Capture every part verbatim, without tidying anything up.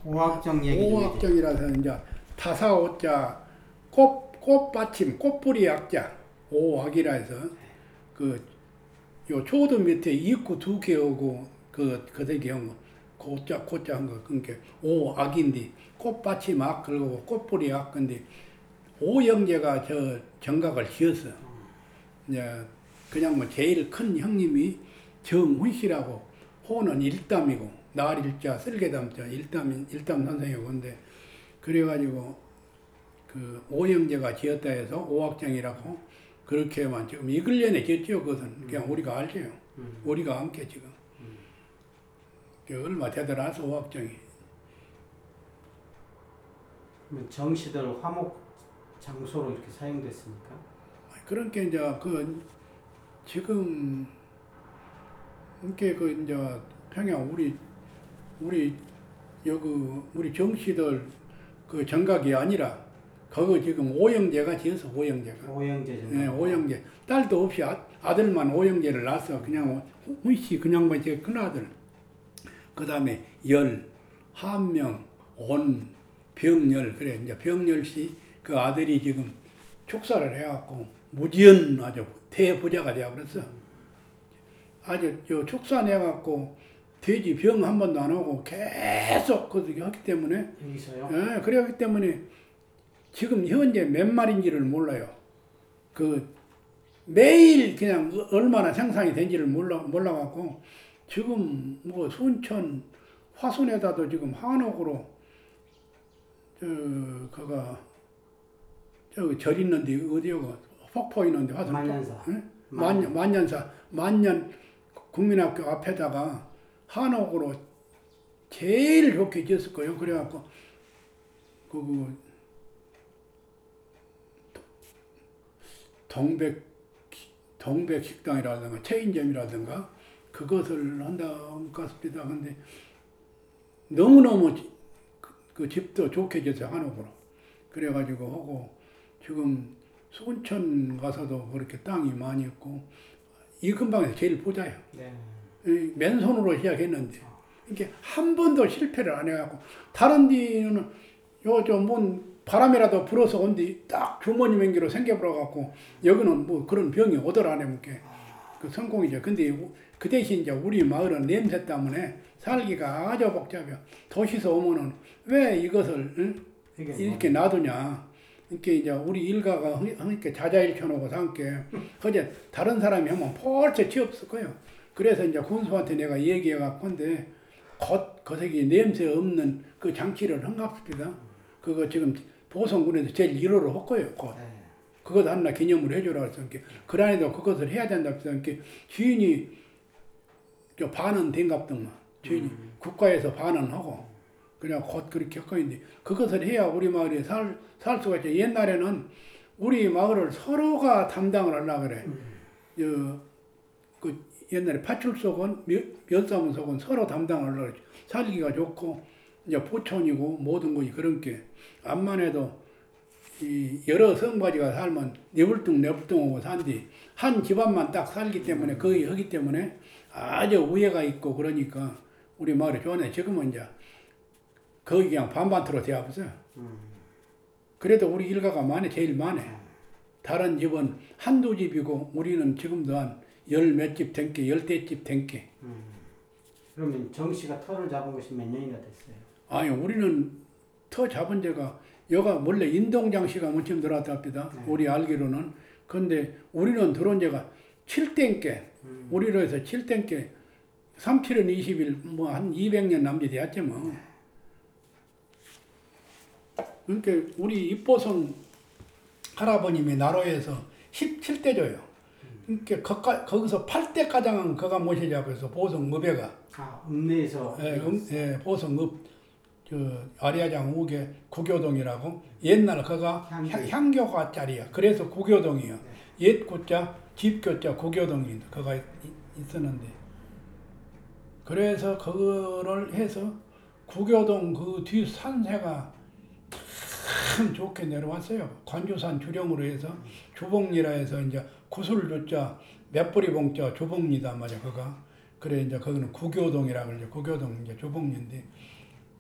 오학정 얘기 좀 오학정이라서 이제 타사오자 꽃 꽃받침 꽃뿌리 약자 오학이라 해서 그 요 초도 밑에 입구 두 개하고 그 그대기 한 거, 고자 고자 한 거, 그러니까 오악인데 꽃받침 악 그리고 꽃뿌리 악 근데 오영재가 저 정각을 지었어. 이제 그냥 뭐 제일 큰 형님이 정훈 씨라고 호는 일담이고 날일자 쓸개담자 일담 일담 선생이고 근데 그래가지고 그 오영재가 지었다 해서 오학정이라고 그렇게만 지금 이글년에 지었죠. 그것은 그냥 우리가 알죠. 음. 우리가 함께 지금 음. 그 얼마 되더라서 오학정이. 정시들 화목 장소로 이렇게 사용됐습니까? 그러니까 이제 그 지금 이렇게 그 이제 평양 우리 우리 여기 우리 정씨들 그 정각이 아니라 그거 지금 오영재가 지어서 오영재가. 오영재 정각. 예, 오영재. 딸도 없이 아, 아들만 오영재를 낳았어. 그냥 훈씨 그냥 뭐 제 큰아들. 그 다음에 열, 한명, 온, 병열 그래 이제 병열씨 그 아들이 지금 축사를 해갖고 무지연 아주 대부자가 되어버렸어. 아주 저 축사 내갖고 돼지 병 한 번도 안 오고 계속 그렇게 했기 때문에 여기서요? 예, 그랬기 때문에 지금 현재 몇 마리인지를 몰라요. 그 매일 그냥 얼마나 생산이 된지를 몰라 몰라갖고 지금 뭐 순천 화순에다도 지금 한옥으로 저 그가 저기 절 있는데 어디요고 폭포 있는데 화순 만년사. 응? 만년 만년사 만년 국민학교 앞에다가 한옥으로 제일 좋게 지었을 거예요. 그래갖고 그 동백 동백 식당이라든가 체인점이라든가 그것을 한다는 것 같습니다. 근데 너무너무 그, 그 집도 좋게 지었어요. 한옥으로. 그래가지고 하고 지금 순천 가서도 그렇게 땅이 많이 있고 이 근방에서 제일 부자예요. 네. 맨손으로 시작했는데 이게 한 번도 실패를 안 해갖고 다른 데는 요좀뭔 바람이라도 불어서 온뒤 딱 주머니 맹기로 생겨버려갖고 여기는 뭐 그런 병이 오더라 안 해먹게 그 성공이죠. 근데 그 대신 이제 우리 마을은 냄새 때문에 살기가 아주 복잡해요. 도시에서 오면은 왜 이것을 응? 이렇게 놔두냐. 이렇게 이제 우리 일가가 이렇게 자자일천하고 함께 어제 다른 사람이 하면 폴체 취업쓸 거예요. 그래서 이제 군수한테 내가 얘기해갖고 근데 겉 거세기 냄새 없는 그 장치를 한갑습니다. 그거 지금 보성군에서 제일 일 호로 했고요. 곧. 네. 그것 하나 기념으로 해주라 해서 그 안에도 그것을 해야 된다 해서 주인이 저 반은 된갑더만 주인이 음. 국가에서 반은 하고 그냥 곧 그렇게 했고 있는데 그것을 해야 우리 마을이 살, 살 수가 있죠. 옛날에는 우리 마을을 서로가 담당을 하려고 그래. 음. 저, 그 옛날에 파출소건 면사무소건 서로 담당을 하려고 그래. 살기가 좋고 이제 포천이고 모든 것이 그런 게 암만 해도 이 여러 성바지가 살면 네불뚱 네불뚱하고 산뒤 한 집안만 딱 살기 때문에 거기 하기 때문에 아주 우애가 있고 그러니까 우리 마을이 좋네. 지금은 이제 거기 그냥 반반토로 되어버렸어요. 음. 그래도 우리 일가가 많이 제일 많아. 다른 집은 한두 집이고 우리는 지금도 한 열 몇 집 된 게 열대 집 된 게. 음. 그러면 정 씨가 터를 잡은 것이 몇 년이나 됐어요? 아니 우리는 터 잡은 데가 여가 원래 인동장씨가 먼저 들어왔다 합니다. 네. 우리 알기로는. 근데 우리는 들어온 지가 칠땡께 음. 우리로 해서 칠땡께 삼칠은 이십 일 뭐 한 이백 년 남짓 되었지 뭐. 그러니까 우리 입보성 할아버님이 나로에서 십칠 대죠요. 그러니까 거가, 거기서 팔 대 가장은 거가 모시자고 해서 보성 읍에가. 아, 읍내에서. 예, 음, 예, 보성 읍, 저, 아리아장 우계 구교동이라고. 옛날 거가 향교. 향교가짜리야. 그래서 구교동이야. 네. 옛 구자, 집교자 구교동이 거가 있었는데. 그래서 그거를 해서 구교동 그 뒤 산세가 참 좋게 내려왔어요. 관주산 주령으로 해서 주봉리라 해서 이제 구슬주자 몇뿌리 봉자 주봉리다 말이야 그가. 그래 이제 거기는 구교동이라고 그러죠. 구교동 이제 주봉리인데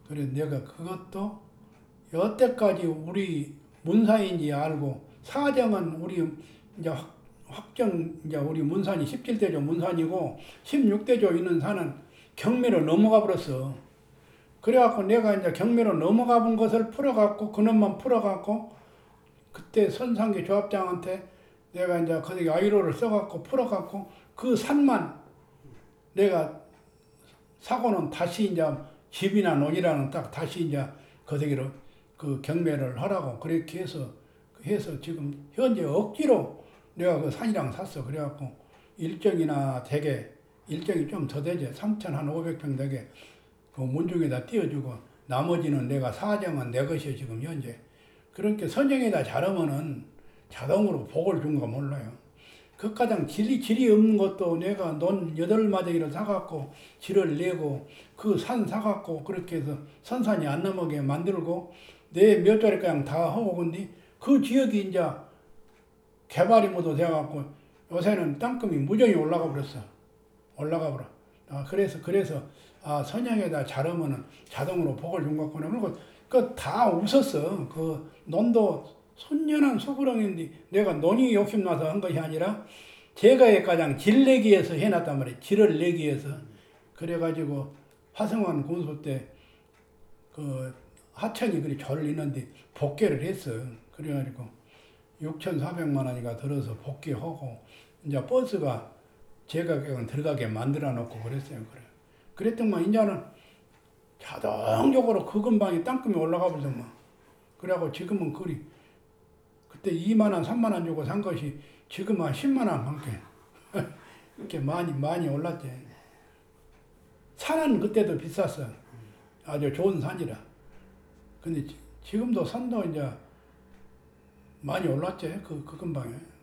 그래 내가 그것도 여태까지 우리 문사인지 알고 사정은 우리 이제 확- 확정 이제 우리 문산이 십칠 대조 문산이고 십육 대조 있는 산은 경매로 넘어가 버렸어. 그래갖고 내가 이제 경매로 넘어가 본 것을 풀어갖고 그놈만 풀어갖고 그때 선상계 조합장한테 내가 이제 거기 아이로를 써갖고 풀어갖고 그 산만 내가 사고는 다시 이제 집이나 논이라는 딱 다시 이제 거기로 그 경매를 하라고 그렇게 해서 해서 지금 현재 억지로 내가 그 산이랑 샀어. 그래갖고 일정이나 되게 일정이 좀 더 되지 삼천오백 평 되게 그 문중에다 띄워주고 나머지는 내가 사정은 내 것이야 지금 현재. 그렇게 선정에다 자르면은 자동으로 복을 준 거 몰라요. 그 가장 질이 질이 없는 것도 내가 논 여덟 마쟁이를 사갖고 질을 내고 그 산 사갖고 그렇게 해서 선산이 안 넘어게 만들고 내 몇 자리 그냥 다 하고 근데 그 지역이 이제 개발이 모두 돼갖고 요새는 땅금이 무정히 올라가 버렸어. 올라가 버려. 아, 그래서 그래서 아 선양에다 자르면은 자동으로 복을 준 것 같구나. 그리고 그 다 웃었어. 그 논도 손년한 소구렁인데 내가 논이 욕심나서 한 것이 아니라 제가 가장 질 내기 위해서 해놨단 말이에요. 질을 내기 위해서. 그래가지고 화성원 군수 때 그 하천이 그리 절을 있는데 복개를 했어. 그래가지고 육천사백만 원이가 들어서 복귀하고 이제 버스가 제가 그냥 들어가게 만들어 놓고 그랬어요. 그래. 그랬더만 이제는 자동적으로 그 근방에 땅금이 올라가 버리더만. 그래갖고 지금은 그리 그때 이만 원, 삼만 원 주고 산 것이 지금 한 십만 원 함께 이렇게 많이 많이 올랐지. 산은 그때도 비쌌어. 아주 좋은 산이라. 근데 지- 지금도 산도 이제 많이 올랐지. 그, 그 근방에.